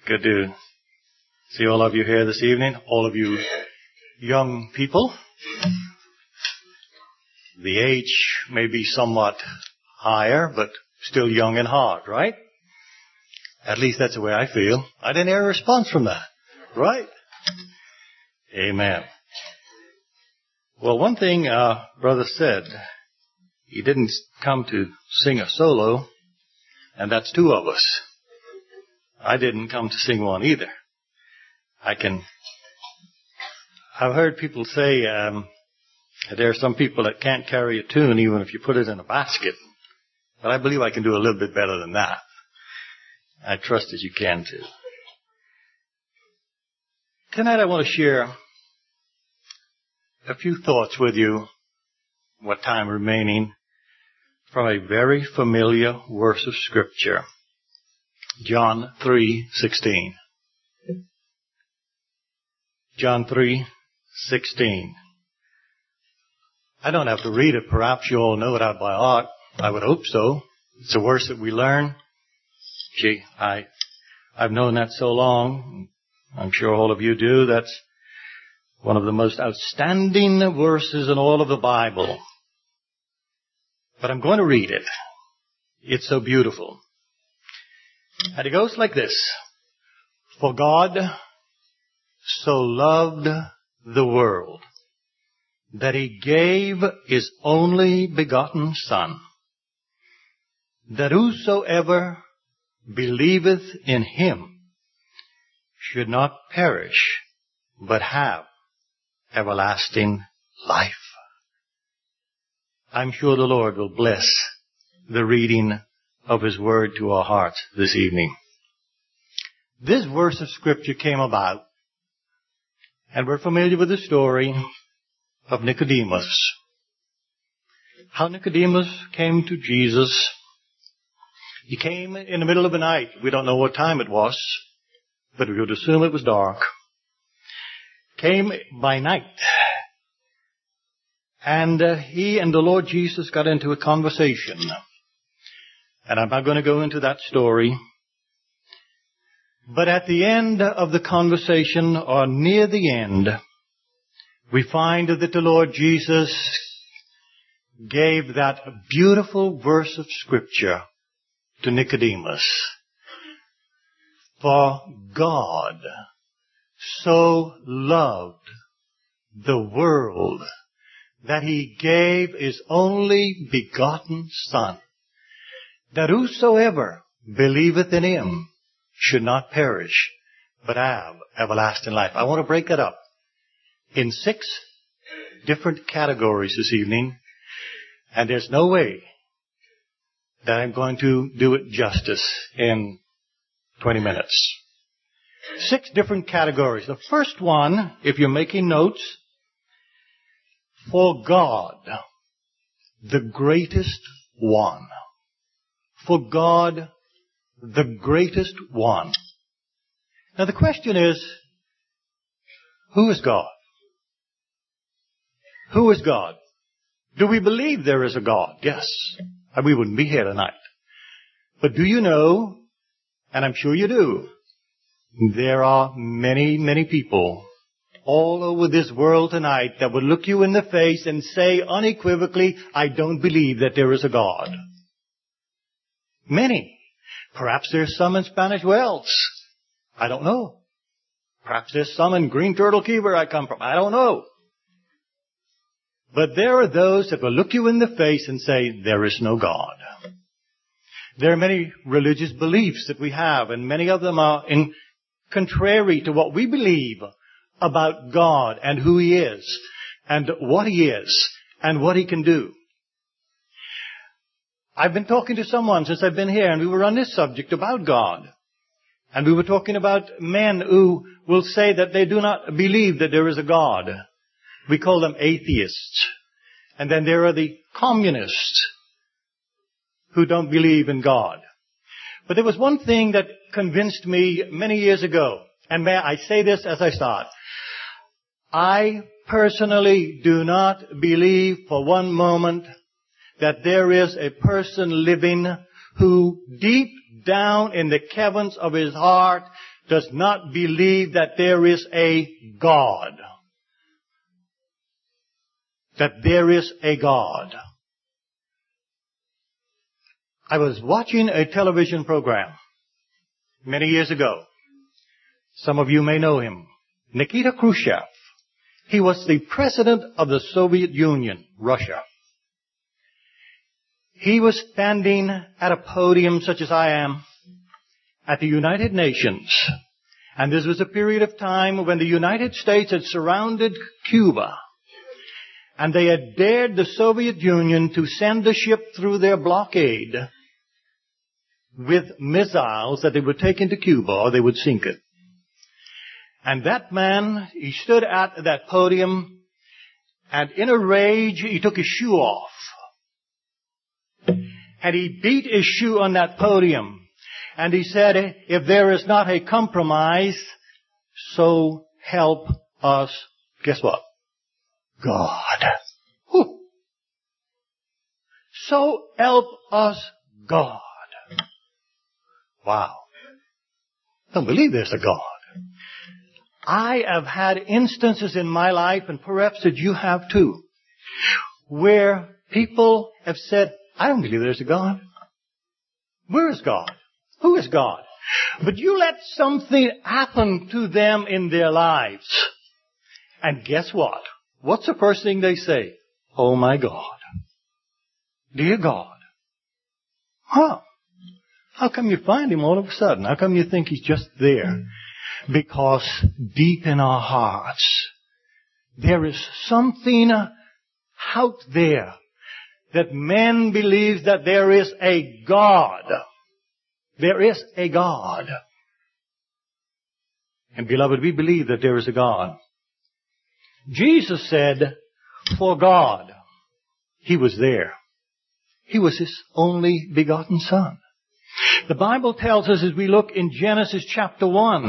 Good to see all of you here this evening, all of you young people. The age may be somewhat higher, but still young in heart, right? At least that's the way I feel. I didn't hear a response from that, right? Amen. Well, one thing Brother said, he didn't come to sing a solo, and that's two of us. I didn't come to sing one either. I've heard people say that there are some people that can't carry a tune even if you put it in a basket. But I believe I can do a little bit better than that. I trust that you can too. Tonight I want to share a few thoughts with you, what time remaining, from a very familiar verse of Scripture. John 3:16. John 3:16. I don't have to read it. Perhaps you all know it out by heart. I would hope so. It's a verse that we learn. Gee, I've known that so long. I'm sure all of you do. That's one of the most outstanding verses in all of the Bible. But I'm going to read it. It's so beautiful. And it goes like this. For God so loved the world that he gave his only begotten Son, that whosoever believeth in him should not perish, but have everlasting life. I'm sure the Lord will bless the reading of his word to our hearts this evening. This verse of Scripture came about, and we're familiar with the story of Nicodemus. How Nicodemus came to Jesus. He came in the middle of the night. We don't know what time it was, but we would assume it was dark. Came by night. And he and the Lord Jesus got into a conversation. And I'm not going to go into that story. But at the end of the conversation, or near the end, we find that the Lord Jesus gave that beautiful verse of Scripture to Nicodemus. For God so loved the world that he gave his only begotten Son, that whosoever believeth in him should not perish, but have everlasting life. I want to break it up in 6 different categories this evening, and there's no way that I'm going to do it justice in 20 minutes. 6 different categories. The first one, if you're making notes, for God, the greatest one. For God, the greatest one. Now the question is, who is God? Who is God? Do we believe there is a God? Yes. We wouldn't be here tonight. But do you know, and I'm sure you do, there are many, many people all over this world tonight that would look you in the face and say unequivocally, I don't believe that there is a God. Many. Perhaps there's some in Spanish Wells. I don't know. Perhaps there's some in Green Turtle Key where I come from. I don't know. But there are those that will look you in the face and say, there is no God. There are many religious beliefs that we have, and many of them are contrary to what we believe about God and who he is, and what he is, and what he can do. I've been talking to someone since I've been here, and we were on this subject about God. And we were talking about men who will say that they do not believe that there is a God. We call them atheists. And then there are the communists who don't believe in God. But there was one thing that convinced me many years ago. And may I say this as I start. I personally do not believe for one moment that there is a person living who deep down in the caverns of his heart does not believe that there is a God. That there is a God. I was watching a television program many years ago. Some of you may know him. Nikita Khrushchev. He was the president of the Soviet Union, Russia. He was standing at a podium such as I am at the United Nations. And this was a period of time when the United States had surrounded Cuba. And they had dared the Soviet Union to send a ship through their blockade with missiles that they would take into Cuba or they would sink it. And that man, he stood at that podium, and in a rage, he took his shoe off. And he beat his shoe on that podium. And he said, if there is not a compromise, so help us, guess what? God. Whew. So help us, God. Wow. Don't believe there's a God. I have had instances in my life, and perhaps that you have too, where people have said, I don't believe there's a God. Where is God? Who is God? But you let something happen to them in their lives. And guess what? What's the first thing they say? Oh my God. Dear God. Huh. How come you find him all of a sudden? How come you think he's just there? Because deep in our hearts, there is something out there that men believe that there is a God. There is a God. And beloved, we believe that there is a God. Jesus said, for God, he was there. He was his only begotten Son. The Bible tells us as we look in Genesis chapter 1,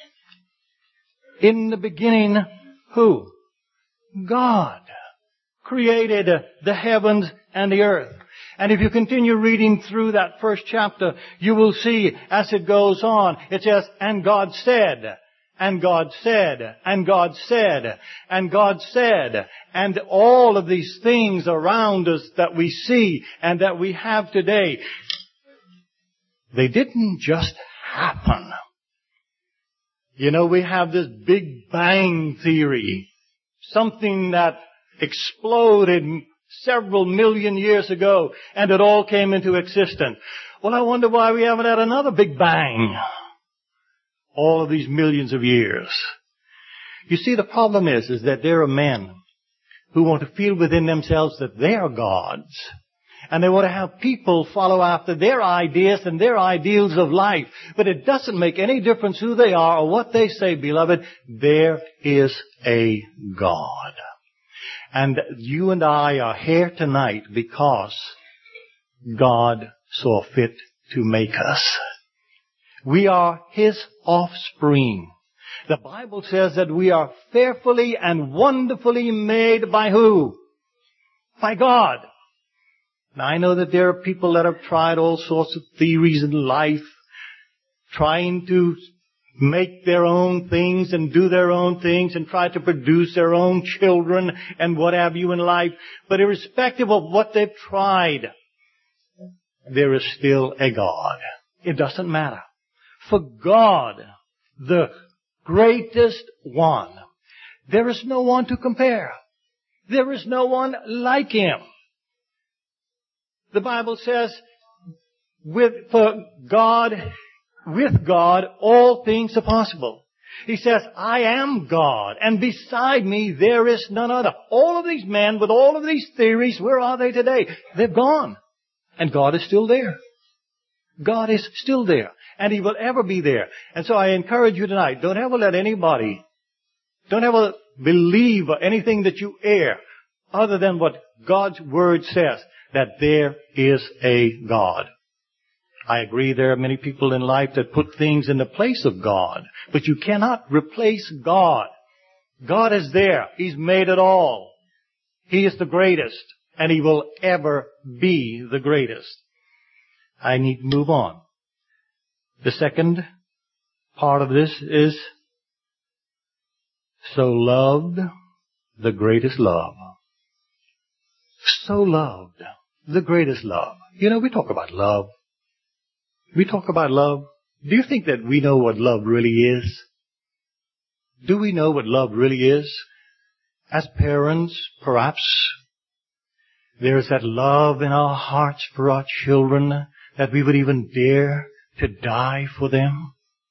in the beginning, who? God created the heavens and the earth. And if you continue reading through that first chapter, you will see as it goes on, it says, and God said, and God said, and God said, and God said, and all of these things around us that we see and that we have today, they didn't just happen. You know, we have this Big Bang theory, something that exploded several million years ago, and it all came into existence. Well, I wonder why we haven't had another Big Bang all of these millions of years. You see, the problem is that there are men who want to feel within themselves that they are gods, and they want to have people follow after their ideas and their ideals of life. But it doesn't make any difference who they are or what they say, beloved. There is a God. And you and I are here tonight because God saw fit to make us. We are his offspring. The Bible says that we are fearfully and wonderfully made by who? By God. Now I know that there are people that have tried all sorts of theories in life, trying to make their own things and do their own things and try to produce their own children and what have you in life. But irrespective of what they've tried, there is still a God. It doesn't matter. For God, the greatest one, there is no one to compare. There is no one like him. The Bible says, with God, all things are possible. He says, I am God, and beside me there is none other. All of these men with all of these theories, where are they today? They've gone. And God is still there. God is still there. And he will ever be there. And so I encourage you tonight, don't ever let anybody, don't ever believe anything that you hear other than what God's Word says, that there is a God. I agree there are many people in life that put things in the place of God, but you cannot replace God. God is there. He's made it all. He is the greatest, and he will ever be the greatest. I need to move on. The second part of this is so loved the greatest love. So loved the greatest love. You know, we talk about love. We talk about love. Do you think that we know what love really is? Do we know what love really is? As parents, perhaps, there's that love in our hearts for our children that we would even dare to die for them.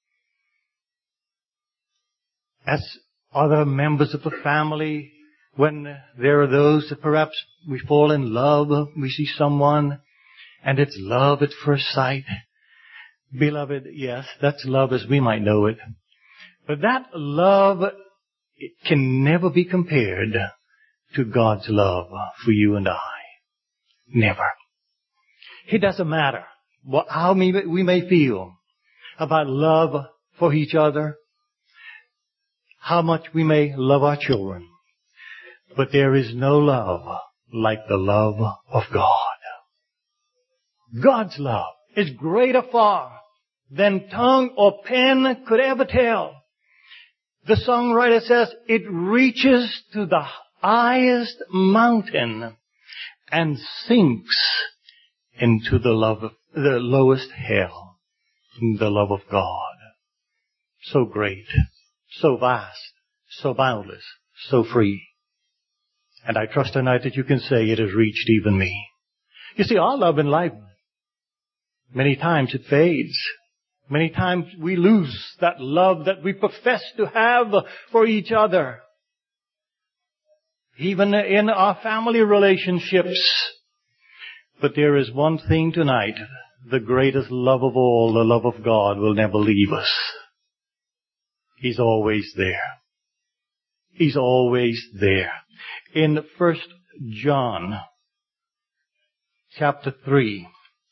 As other members of the family, when there are those that perhaps we fall in love, we see someone, and it's love at first sight. Beloved, yes, that's love as we might know it. But that love, it can never be compared to God's love for you and I. Never. It doesn't matter how we may feel about love for each other, how much we may love our children. But there is no love like the love of God. God's love is greater far than tongue or pen could ever tell. The songwriter says it reaches to the highest mountain and sinks into the lowest hell, the love of God. So great, so vast, so boundless, so free. And I trust tonight that you can say it has reached even me. You see, our love in life, many times it fades. Many times we lose that love that we profess to have for each other. Even in our family relationships. But there is one thing tonight, the greatest love of all, the love of God, will never leave us. He's always there. He's always there. In 1 John chapter 3,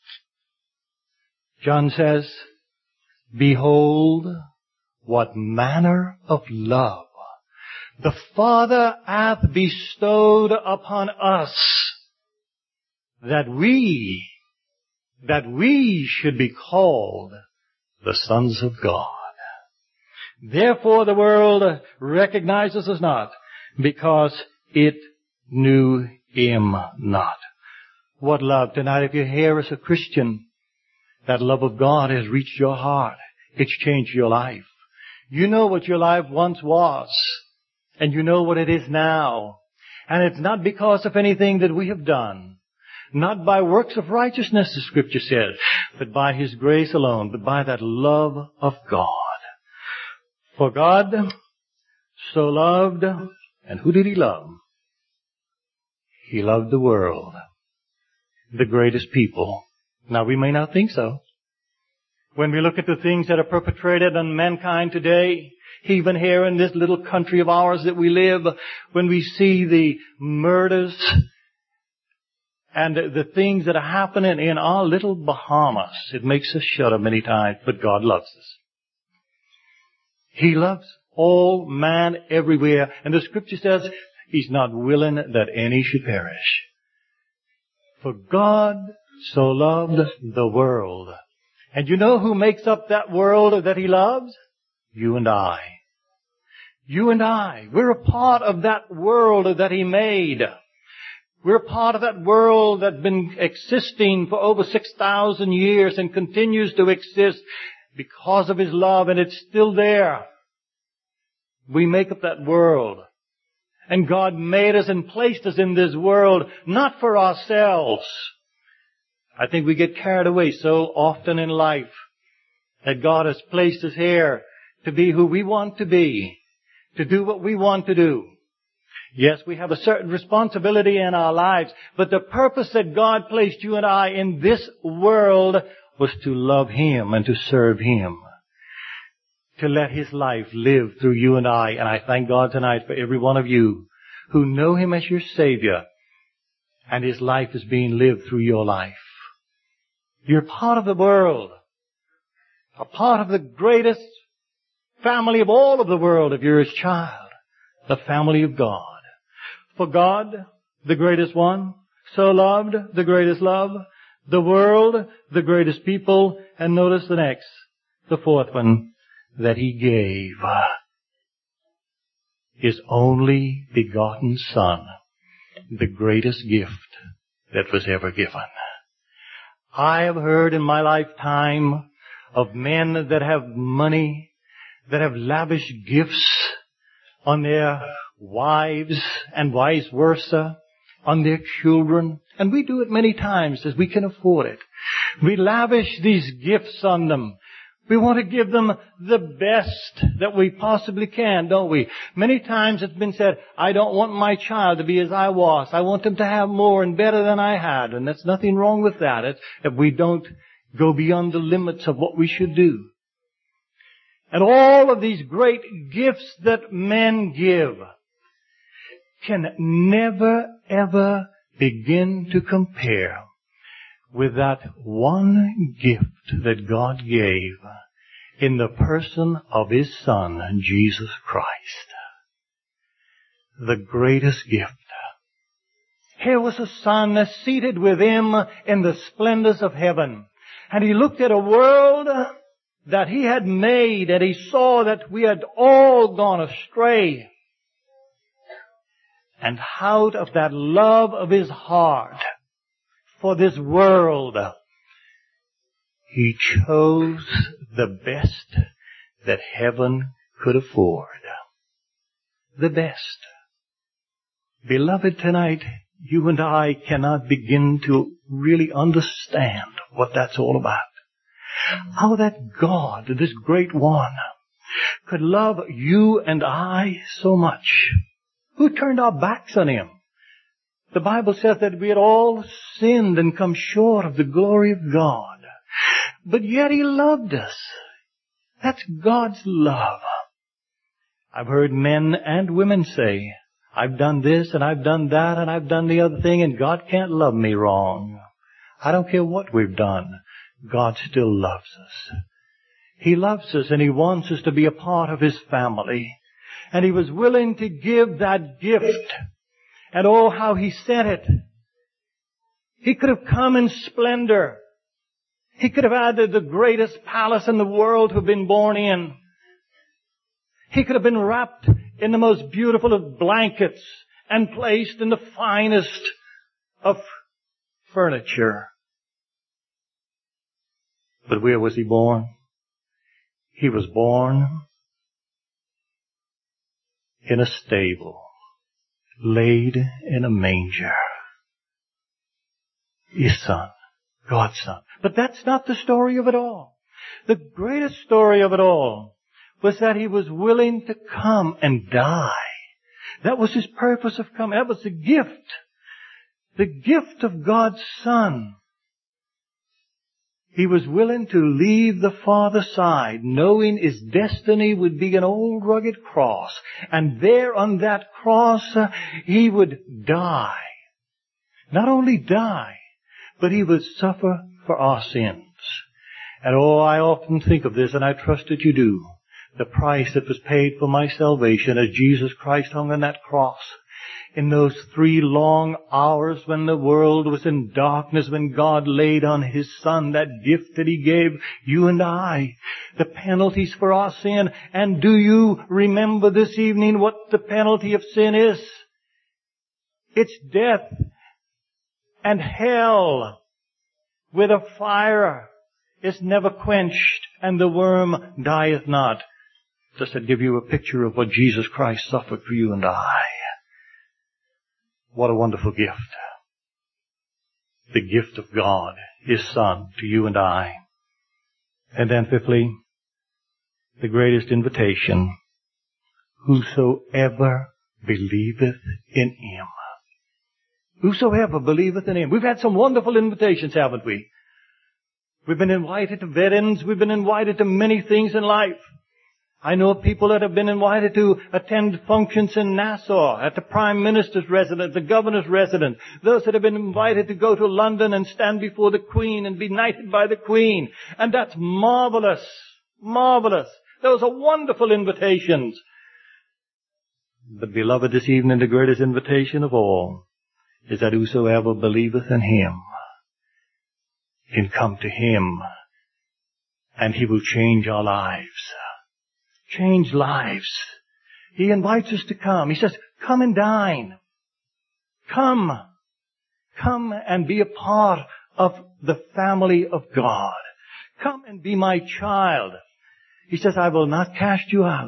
John says, "Behold, what manner of love the Father hath bestowed upon us, that we should be called the sons of God. Therefore the world recognizes us not, because it knew Him not." What love tonight, if you're here as a Christian, that love of God has reached your heart. It's changed your life. You know what your life once was, and you know what it is now. And it's not because of anything that we have done, not by works of righteousness, the Scripture says, but by His grace alone, but by that love of God. For God so loved, and who did He love? He loved the world, the greatest people. Now, we may not think so. When we look at the things that are perpetrated on mankind today, even here in this little country of ours that we live, when we see the murders and the things that are happening in our little Bahamas, it makes us shudder many times, but God loves us. He loves all man everywhere, and the Scripture says He's not willing that any should perish. For God so loved the world. And you know who makes up that world that He loves? You and I. You and I. We're a part of that world that He made. We're a part of that world that's been existing for over 6,000 years and continues to exist because of His love, and it's still there. We make up that world. And God made us and placed us in this world, not for ourselves. I think we get carried away so often in life that God has placed us here to be who we want to be, to do what we want to do. Yes, we have a certain responsibility in our lives, but the purpose that God placed you and I in this world was to love Him and to serve Him, to let His life live through you and I. And I thank God tonight for every one of you who know Him as your Savior, and His life is being lived through your life. You're part of the world, a part of the greatest family of all of the world if you're His child, the family of God. For God, the greatest one, so loved, the greatest love, the world, the greatest people, and notice the next, the fourth one, that He gave His only begotten Son, the greatest gift that was ever given. I have heard in my lifetime of men that have money, that have lavish gifts on their wives and vice versa, on their children. And we do it many times as we can afford it. We lavish these gifts on them. We want to give them the best that we possibly can, don't we? Many times it's been said, I don't want my child to be as I was. I want them to have more and better than I had. And there's nothing wrong with that. It's if we don't go beyond the limits of what we should do. And all of these great gifts that men give can never, ever begin to compare with that one gift that God gave in the person of His Son, Jesus Christ. The greatest gift. Here was a Son seated with Him in the splendors of heaven. And He looked at a world that He had made, and He saw that we had all gone astray. And out of that love of His heart for this world, He chose the best that heaven could afford. The best. Beloved, tonight, you and I cannot begin to really understand what that's all about. How that God, this great one, could love you and I so much. Who turned our backs on Him? The Bible says that we had all sinned and come short of the glory of God. But yet He loved us. That's God's love. I've heard men and women say, I've done this and I've done that and I've done the other thing and God can't love me wrong. I don't care what we've done. God still loves us. He loves us and He wants us to be a part of His family. And He was willing to give that gift. And oh, how He sent it. He could have come in splendor. He could have added the greatest palace in the world to have been born in. He could have been wrapped in the most beautiful of blankets and placed in the finest of furniture. But where was He born? He was born in a stable, laid in a manger. His Son, God's Son. But that's not the story of it all. The greatest story of it all was that He was willing to come and die. That was His purpose of coming. That was the gift of God's Son. He was willing to leave the Father's side, knowing His destiny would be an old rugged cross. And there on that cross, He would die. Not only die, but He would suffer for our sins. And oh, I often think of this, and I trust that you do. The price that was paid for my salvation as Jesus Christ hung on that cross. In those 3 long hours when the world was in darkness, when God laid on His Son that gift that He gave you and I, the penalties for our sin. And do you remember this evening what the penalty of sin is? It's death and hell with a fire is never quenched and the worm dieth not. Does that give you a picture of what Jesus Christ suffered for you and I? What a wonderful gift. The gift of God, His Son, to you and I. And then fifthly, the greatest invitation. Whosoever believeth in Him. Whosoever believeth in Him. We've had some wonderful invitations, haven't we? We've been invited to weddings. We've been invited to many things in life. I know of people that have been invited to attend functions in Nassau, at the Prime Minister's residence, the Governor's residence. Those that have been invited to go to London and stand before the Queen and be knighted by the Queen. And that's marvelous. Marvelous. Those are wonderful invitations. But beloved, this evening the greatest invitation of all is that whosoever believeth in Him can come to Him and He will change our lives. change lives. He invites us to come. He says, come and dine. Come. Come and be a part of the family of God. Come and be my child. He says, I will not cast you out.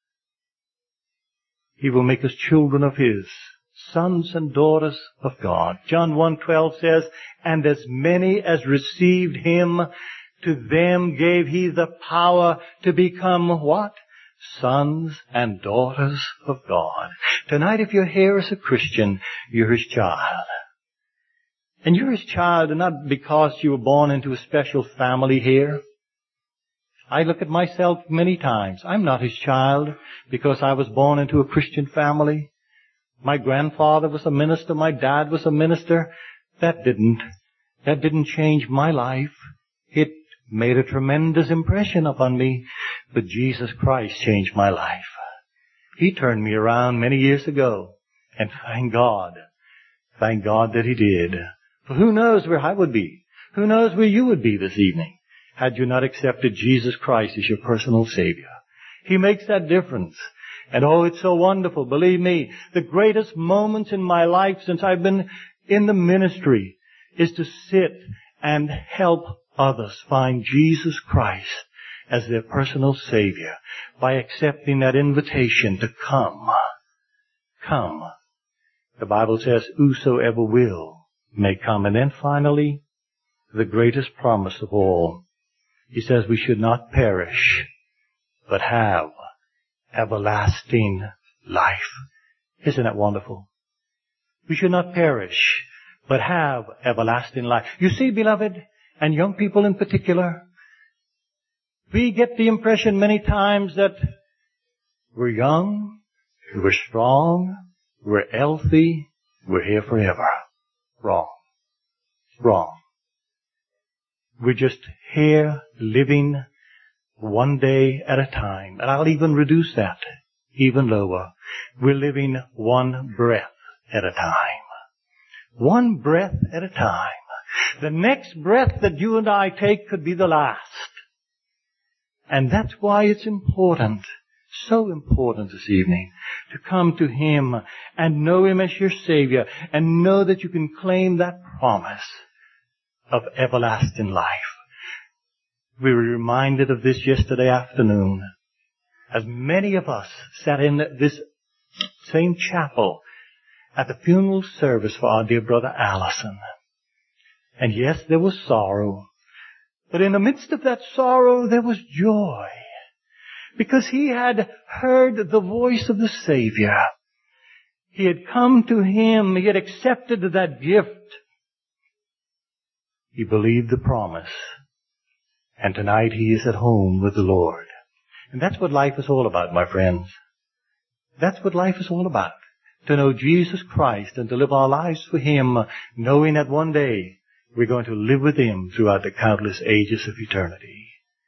He will make us children of His, sons and daughters of God. John 1:12 says, and as many as received Him, to them gave He the power to become what? Sons and daughters of God. Tonight, if you're here as a Christian, you're His child. And you're His child not because you were born into a special family here. I look at myself many times. I'm not His child because I was born into a Christian family. My grandfather was a minister. My dad was a minister. That didn't change my life. It made a tremendous impression upon me. But Jesus Christ changed my life. He turned me around many years ago. And thank God that He did. For who knows where I would be? Who knows where you would be this evening had you not accepted Jesus Christ as your personal Savior? He makes that difference. And oh, it's so wonderful. Believe me, the greatest moments in my life since I've been in the ministry is to sit and help others find Jesus Christ as their personal Savior by accepting that invitation to come. Come. The Bible says, whosoever will may come. And then finally, the greatest promise of all. He says we should not perish, but have everlasting life. Isn't that wonderful? We should not perish, but have everlasting life. You see, beloved, and young people in particular, we get the impression many times that we're young, we're strong, we're healthy, we're here forever. Wrong. We're just here living one day at a time. And I'll even reduce that even lower. We're living one breath at a time. One breath at a time. The next breath that you and I take could be the last. And that's why it's important, so important this evening, to come to Him and know Him as your Savior and know that you can claim that promise of everlasting life. We were reminded of this yesterday afternoon as many of us sat in this same chapel at the funeral service for our dear brother Allison. And yes, there was sorrow. But in the midst of that sorrow, there was joy. Because he had heard the voice of the Savior. He had come to Him. He had accepted that gift. He believed the promise. And tonight he is at home with the Lord. And that's what life is all about, my friends. That's what life is all about. To know Jesus Christ and to live our lives for Him, knowing that one day we're going to live with Him throughout the countless ages of eternity.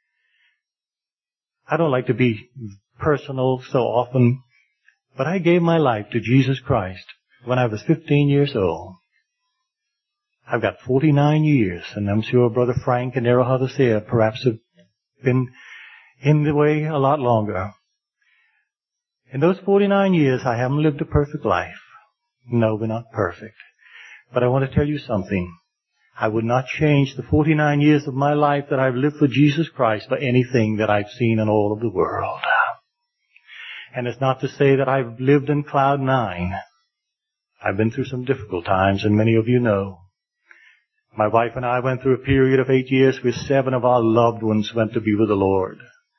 I don't like to be personal so often, but I gave my life to Jesus Christ when I was 15 years old. I've got 49 years, and I'm sure Brother Frank and there are others here perhaps have been in the way a lot longer. In those 49 years, I haven't lived a perfect life. No, we're not perfect. But I want to tell you something. I would not change the 49 years of my life that I've lived for Jesus Christ for anything that I've seen in all of the world. And it's not to say that I've lived in cloud nine. I've been through some difficult times, and many of you know. My wife and I went through a period of 8 years where 7 of our loved ones went to be with the Lord.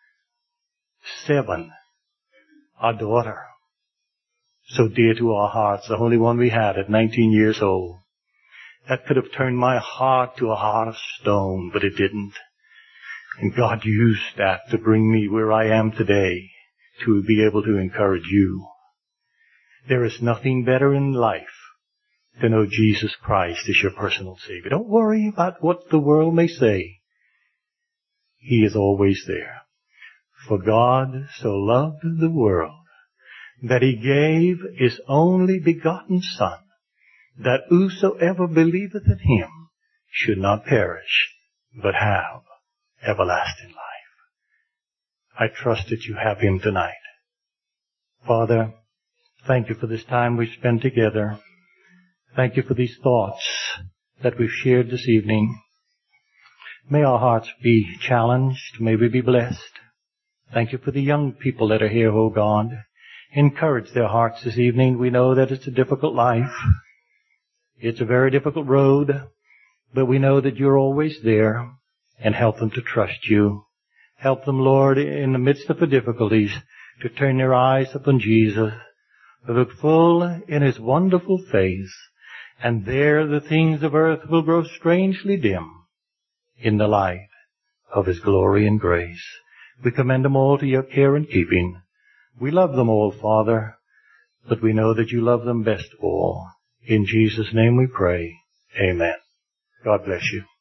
7. Our daughter, so dear to our hearts, the only one we had at 19 years old. That could have turned my heart to a heart of stone, but it didn't. And God used that to bring me where I am today, to be able to encourage you. There is nothing better in life to know Jesus Christ as your personal Savior. Don't worry about what the world may say. He is always there. For God so loved the world that He gave His only begotten Son, that whosoever believeth in Him should not perish, but have everlasting life. I trust that you have him tonight. Father, thank you for this time we've spent together. Thank you for these thoughts that we've shared this evening. May our hearts be challenged. May we be blessed. Thank you for the young people that are here, oh God. Encourage their hearts this evening. We know that it's a difficult life. It's a very difficult road, but we know that you're always there, and help them to trust you. Help them, Lord, in the midst of the difficulties, to turn their eyes upon Jesus, to look full in his wonderful face, and there the things of earth will grow strangely dim in the light of his glory and grace. We commend them all to your care and keeping. We love them all, Father, but we know that you love them best of all. In Jesus' name we pray. Amen. God bless you.